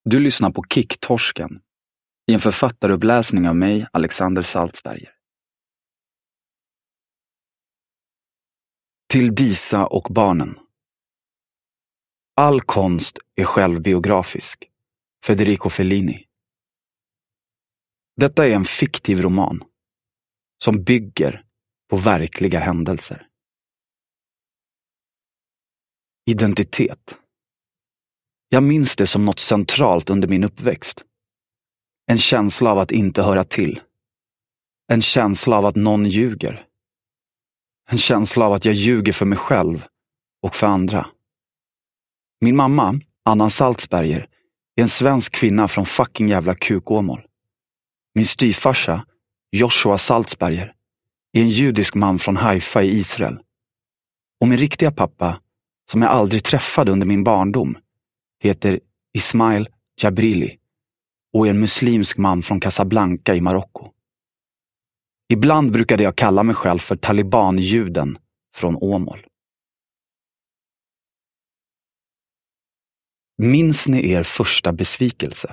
Du lyssnar på Kicktorsken i en författaruppläsning av mig, Alexander Saltzberger. Till Disa och barnen. All konst är självbiografisk. Federico Fellini. Detta är en fiktiv roman som bygger på verkliga händelser. Identitet. Jag minns det som något centralt under min uppväxt. En känsla av att inte höra till. En känsla av att någon ljuger. En känsla av att jag ljuger för mig själv och för andra. Min mamma, Anna Saltzberger, är en svensk kvinna från fucking jävla Kukåmål. Min styvfarsa, Joshua Saltzberger, är en judisk man från Haifa i Israel. Och min riktiga pappa, som jag aldrig träffade under min barndom, heter Ismail Jabrili och är en muslimsk man från Casablanca i Marocko. Ibland brukade jag kalla mig själv för talibanjuden från Åmål. Minns ni er första besvikelse?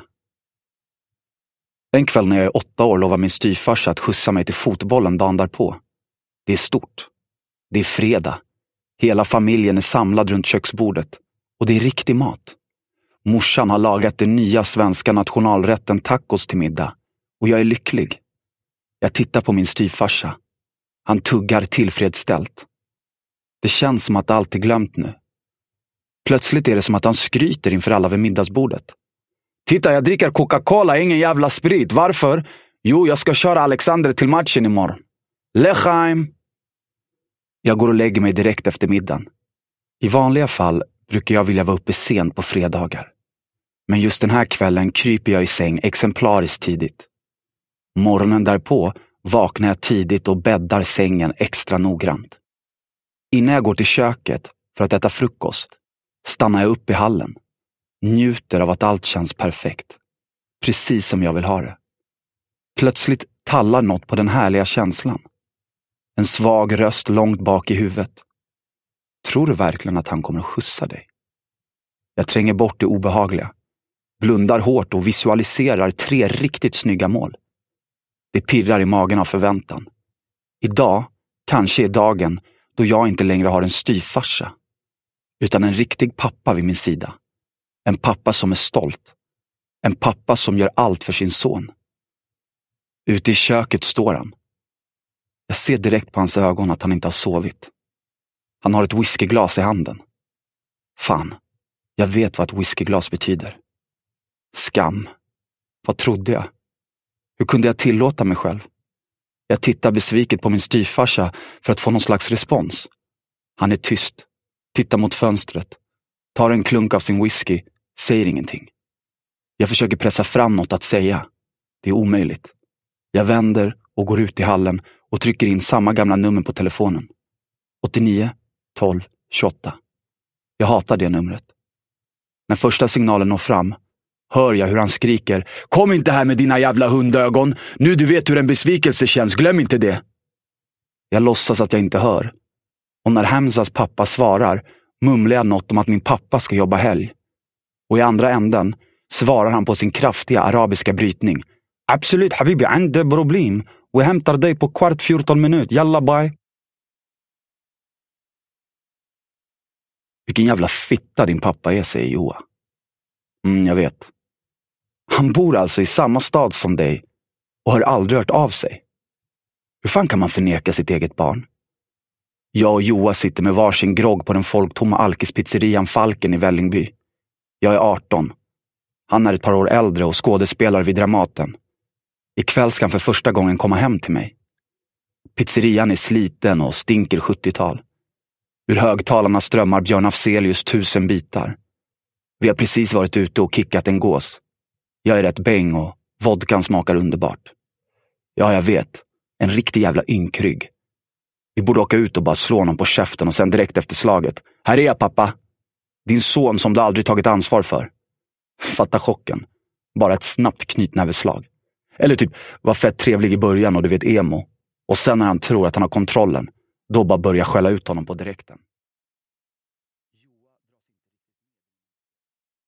En kväll när jag är 8 år lovar min styvfarsa att skjutsa mig till fotbollen dagen därpå. Det är stort. Det är fredag. Hela familjen är samlad runt köksbordet. Och det är riktig mat. Morsan har lagat den nya svenska nationalrätten tacos till middag. Och jag är lycklig. Jag tittar på min styvfarsa. Han tuggar tillfredsställt. Det känns som att allt är glömt nu. Plötsligt är det som att han skryter inför alla vid middagsbordet. Titta, jag dricker Coca-Cola, ingen jävla sprit. Varför? Jo, jag ska köra Alexander till matchen imorgon. Lechaim! Jag går och lägger mig direkt efter middagen. I vanliga fall brukar jag vilja vara uppe sent på fredagar. Men just den här kvällen kryper jag i säng exemplariskt tidigt. Morgonen därpå vaknar jag tidigt och bäddar sängen extra noggrant. Innan jag går till köket för att äta frukost stannar jag upp i hallen. Njuter av att allt känns perfekt. Precis som jag vill ha det. Plötsligt tallar något på den härliga känslan. En svag röst långt bak i huvudet. Tror du verkligen att han kommer att skjutsa dig? Jag tränger bort det obehagliga. Blundar hårt och visualiserar 3 riktigt snygga mål. Det pirrar i magen av förväntan. Idag kanske är dagen då jag inte längre har en styvfarsa. Utan en riktig pappa vid min sida. En pappa som är stolt. En pappa som gör allt för sin son. Ute i köket står han. Jag ser direkt på hans ögon att han inte har sovit. Han har ett whiskyglas i handen. Fan, jag vet vad ett whiskyglas betyder. Skam. Vad trodde jag? Hur kunde jag tillåta mig själv? Jag tittar besviket på min styvfarsa för att få någon slags respons. Han är tyst. Tittar mot fönstret. Tar en klunk av sin whisky. Säger ingenting. Jag försöker pressa fram något att säga. Det är omöjligt. Jag vänder och går ut i hallen och trycker in samma gamla nummer på telefonen. 89 12 28. Jag hatar det numret. När första signalen når fram hör jag hur han skriker: Kom inte här med dina jävla hundögon. Nu du vet hur en besvikelse känns, glöm inte det. Jag låtsas att jag inte hör. Och när Hamzas pappa svarar mumlar jag något om att min pappa ska jobba helg. Och i andra änden svarar han på sin kraftiga arabiska brytning: Absolut habibi, ande problem. Vi hämtar dig på 14 minuter. Jalla bye. Vilken jävla fitta din pappa är, säger Joa. Jag vet. Han bor alltså i samma stad som dig och har aldrig hört av sig. Hur fan kan man förneka sitt eget barn? Jag och Joa sitter med varsin grogg på den folktomma alkispizzerian Falken i Vällingby. Jag är 18. Han är ett par år äldre och skådespelar vid Dramaten. Ikväll ska han för första gången komma hem till mig. Pizzerian är sliten och stinker 70-tal. Ur högtalarna strömmar Björn Afzelius 1000 bitar. Vi har precis varit ute och kickat en gås. Jag är rätt bäng och vodkan smakar underbart. Ja, jag vet. En riktig jävla ynkrygg. Vi borde åka ut och bara slå honom på käften och sen direkt efter slaget: Här är jag, pappa. Din son som du aldrig tagit ansvar för. Fatta chocken. Bara ett snabbt knytnäveslag. Eller typ, var fett trevlig i början och du vet emo. Och sen när han tror att han har kontrollen, då bara börjar skälla ut honom på direkten.